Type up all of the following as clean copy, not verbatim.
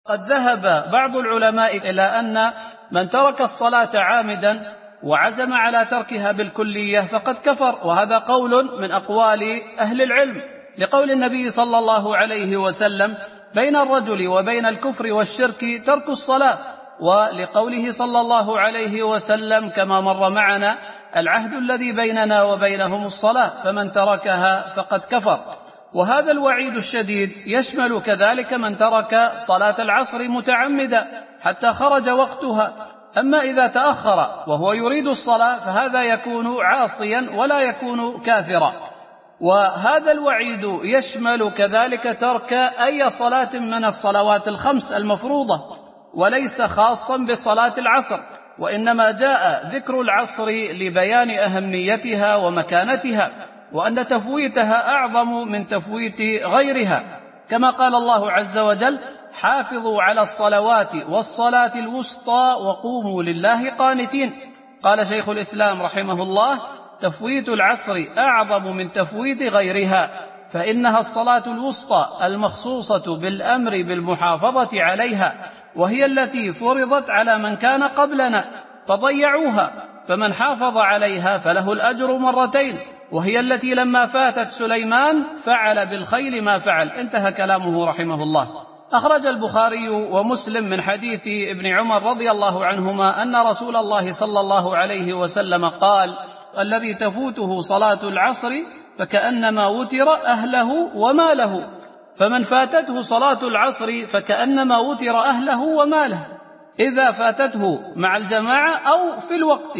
قد ذهب بعض العلماء إلى أن من ترك الصلاة عامدا وعزم على تركها بالكلية فقد كفر، وهذا قول من أقوال أهل العلم، لقول النبي صلى الله عليه وسلم: بين الرجل وبين الكفر والشرك ترك الصلاة، ولقوله صلى الله عليه وسلم كما مر معنا: العهد الذي بيننا وبينهم الصلاة فمن تركها فقد كفر. وهذا الوعيد الشديد يشمل كذلك من ترك صلاة العصر متعمدا حتى خرج وقتها. أما إذا تأخر وهو يريد الصلاة فهذا يكون عاصيا ولا يكون كافرا. وهذا الوعيد يشمل كذلك ترك أي صلاة من الصلوات الخمس المفروضة، وليس خاصا بصلاة العصر، وإنما جاء ذكر العصر لبيان أهميتها ومكانتها، وأن تفويتها أعظم من تفويت غيرها، كما قال الله عز وجل: حافظوا على الصلوات والصلاة الوسطى وقوموا لله قانتين. قال شيخ الإسلام رحمه الله: تفويت العصر أعظم من تفويت غيرها، فإنها الصلاة الوسطى المخصوصة بالأمر بالمحافظة عليها، وهي التي فرضت على من كان قبلنا فضيعوها، فمن حافظ عليها فله الأجر مرتين، وهي التي لما فاتت سليمان فعل بالخيل ما فعل. انتهى كلامه رحمه الله. أخرج البخاري ومسلم من حديث ابن عمر رضي الله عنهما أن رسول الله صلى الله عليه وسلم قال: الذي تفوته صلاة العصر فكأنما وتر أهله وماله، فمن فاتته صلاة العصر فكأنما وتر أهله وماله، إذا فاتته مع الجماعة أو في الوقت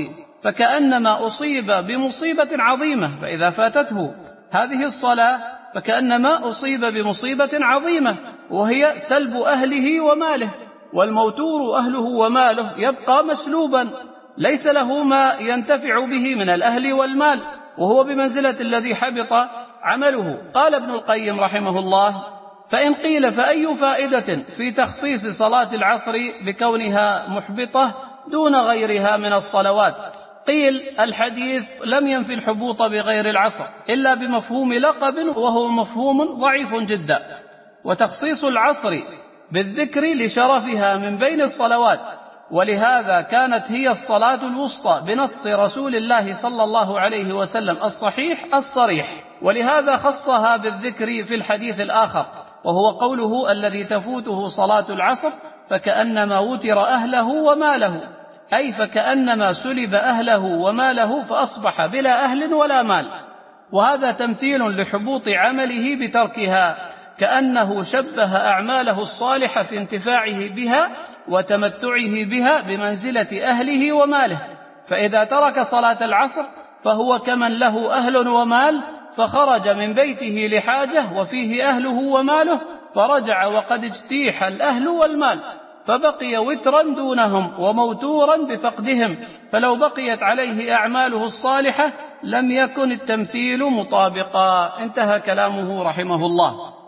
فكأنما أصيب بمصيبة عظيمة، فإذا فاتته هذه الصلاة فكأنما أصيب بمصيبة عظيمة، وهي سلب أهله وماله، والموتور أهله وماله يبقى مسلوبا، ليس له ما ينتفع به من الأهل والمال، وهو بمنزلة الذي حبط عمله. قال ابن القيم رحمه الله: فإن قيل فأي فائدة في تخصيص صلاة العصر بكونها محبطة دون غيرها من الصلوات؟ قيل: الحديث لم ينفي الحبوط بغير العصر إلا بمفهوم لقب، وهو مفهوم ضعيف جدا، وتخصيص العصر بالذكر لشرفها من بين الصلوات، ولهذا كانت هي الصلاة الوسطى بنص رسول الله صلى الله عليه وسلم الصحيح الصريح، ولهذا خصها بالذكر في الحديث الآخر، وهو قوله: الذي تفوته صلاة العصر فكأنما وتر أهله وماله، أي فكأنما سلب أهله وماله فأصبح بلا أهل ولا مال. وهذا تمثيل لحبوط عمله بتركها، كأنه شبه أعماله الصالحة في انتفاعه بها وتمتعه بها بمنزلة أهله وماله، فإذا ترك صلاة العصر فهو كمن له أهل ومال فخرج من بيته لحاجة وفيه أهله وماله، فرجع وقد اجتيح الأهل والمال، فبقي وترا دونهم وموتورا بفقدهم، فلو بقيت عليه أعماله الصالحة لم يكن التمثيل مطابقا. انتهى كلامه رحمه الله.